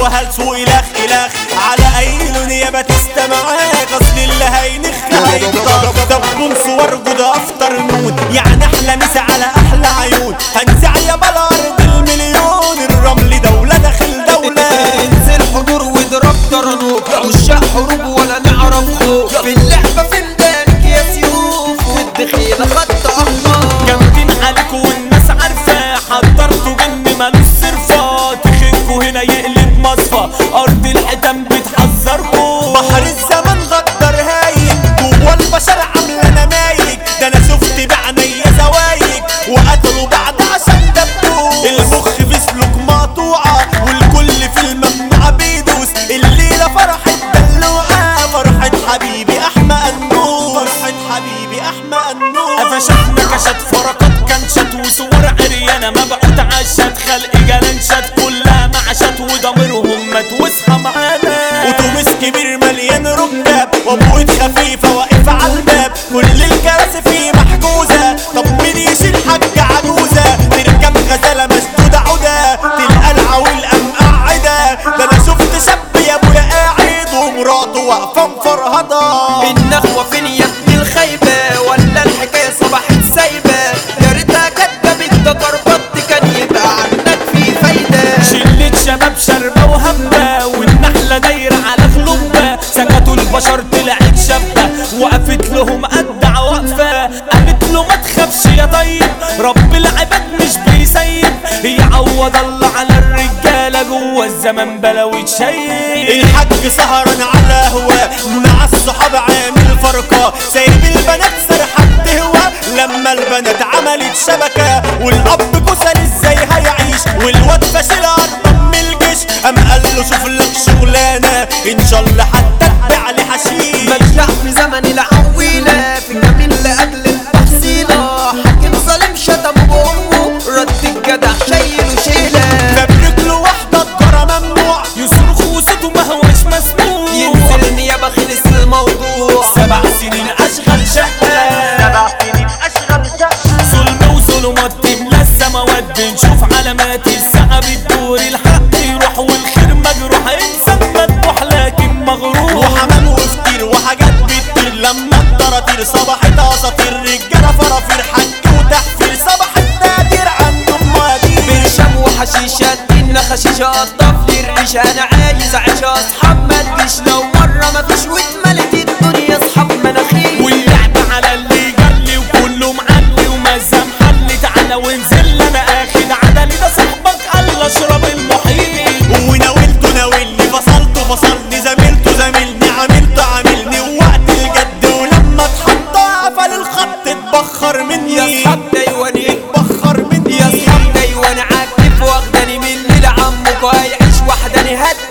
وهلس وإلخ إلخ على أي لون يابا تستمعك أصل اللي هينخ هيكتر دبون صور جود أفطر نون يعني أحلى مسا على أحلى عيون هنزع يابا الأرض المليون الرمل دولة داخل دولة انزل حضور واضرب طرنوك عشاق حروب ولا نعرف خوف في اللعبة في ميدانك يا سيوف والدخيلة خط أحمر جامدين عليكوا والناس عارفة حضرتوا جن مالوش صرفة تخينكوا هنا يقلب مصفى أرض الحيتان بتحذركوا بحر الزمن غدر هايل جوا البشر عاملة نمايك ده أنا شفت بعينيا زوايك وقتلوا بعض عشان دبوس المخ في سلوك مقطوعة والكل في الممنوع بيدوس الليلة فرحة دلوعة فرحة حبيبي أحمى النور فرحة حبيبي أحمى النور قفشتنا كشت فرقات كنشت وصور عريانة مبعوت عشت خلق جلنشت كلها معشت وضميرهم مات واصحى معانا وتومس كبير مليان ركاب وابوت خفيفة واقف على الباب كل الكراسي فيه محجوزة طب مين يشيل حاجة عجوزة تركب غزالة مسدودة عودة تلقى العويل قام قاعدة ده انا شفت شاب يا ابويا قاعد ومراته واقفة مفرهضة النخوة فين يا ابني الخيبة ولا الحكاية صباحت سايبة يا ريتها كدبت ده كربط كان يبقى عنك في فايدة شلة شباب شربة وهبة والنحلة دايرة على خلوبة سكتوا البشر طلعت شابة وقفت لهم أجدع وقفة قالت له ما تخافش يا طيب رب العباد مش بيسيب يعوض الله على الرجالة جوا الزمن بلاوي تشيب الحاج سهران على هوا مع الصحاب عامل فرقة سايب البنات سرحة تهوى لما البنات عملت شبكة والأب كسل ازاي هيعيش والواد فاشل أرض الجيش قام قال له شوف لك شغلانة إن شاء الله حتى تبيع لي حشيش مجدع في زمن العويلة في جميل لأجل التحصيلة حاكم ظالم شتم بأمه رد الجدع شايل وشيلة فبرك له واحدة الجرى ممنوع يصرخ وصوته ما هوش مسموع ينزل النيابة خلص الموضوع 7 سنين أشغل شقة 7 سنين أشغل شقة ظلم وظلمات تملى السماوات بنشوف علامات الساعة بتدور الحق يروح والخير مجروح إنسان مذبوح لكن مغرور وحمام وفطير وحاجات بتطير لما الطراطير صبحت أساطير رجالة فرافير حج وتحفير صبحت نادر عندهم مقادير برشام وحشيشة إن خشيشة قطف لي الريشة أنا عايز أعيش أصحاب ما تجيش لو مرة مفيش واتملت الدنيا أصحاب مناخير واللعب على اللي جلي وكله معلي ومزة محلي تعالى وانزل أنا آخد عدلي ده صاحبك قال أشرب المحيط وناولته ناولني فصلته فصلني زميلته زميلني عملته عاملني ووقت الجد ولما اتحط قفل الخط اتبخر مني يا صحاب دايواني اتبخر مني يا صحاب دايواني عاكف واخداني مني لعمك وهيعيش وحداني هد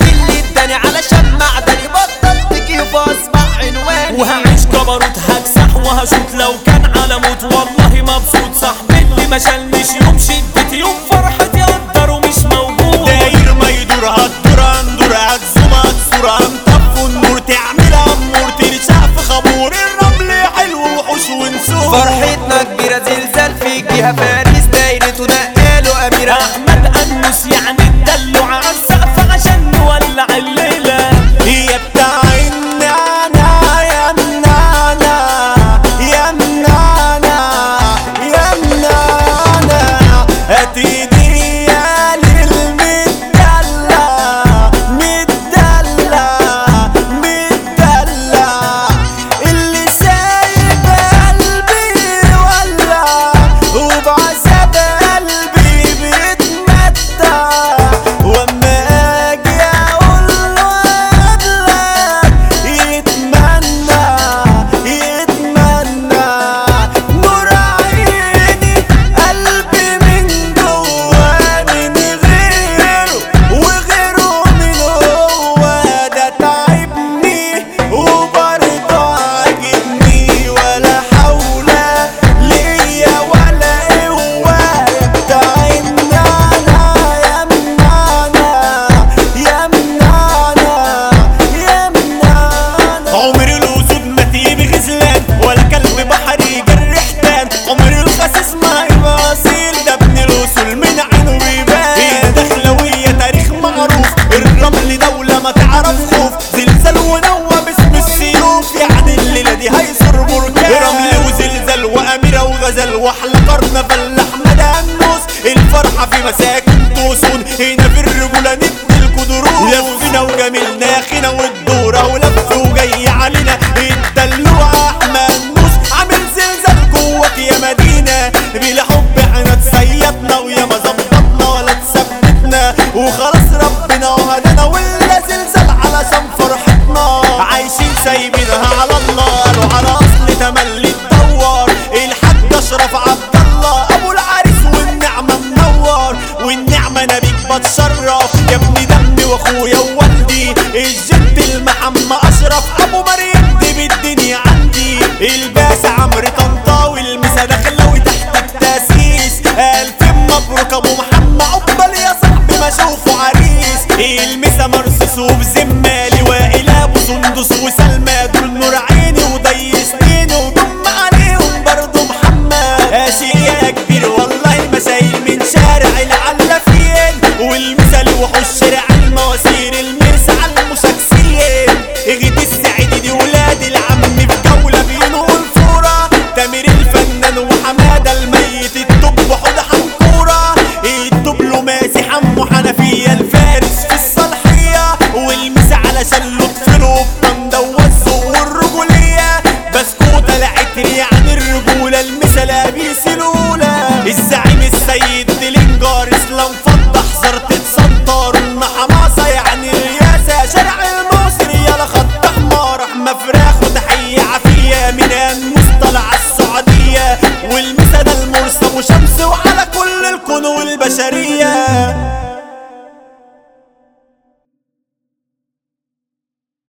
محمد اشرف ابو مريم دي بالدنيا عندي. الباشا عمرو طنطاوي المسا داخله وتحت التاسيس. الف مبروك ابو محمد عقبال يا صاحبي ما اشوفه عريس. المسا مرسوس وبزمالي وائل ابو سندس وسلمى دول نور عيني وضي سنيني وضم عليهم برضه محمد. اشياء كبير والله مسايل من شارع العلافين. والمثل وحوش شارع المواسير المرسى على المشاكسين. غيت السعيد دي ولاد العم في جولة بينه والفورة. تامر الفنان وحمادة الميت الدب حوض حنكورة. الدب له ماسي حمو حنفية الفارس في الصالحية. والمسا على شلوت في الوطن والذوق والرجولية. بسكوتة العطر يعني الرجولة المسا لابيس الأولى. الزعيم السيد دلنجار اسلام فضة حذر تتسنطر. قلنا حماسة يعني الرياسة شارع المصري يلا خط احمر. احمى فراخ وتحية عافية من المصطلع السعودية. والمسا ده المرسى وشمس وعلى كل الكون والبشرية.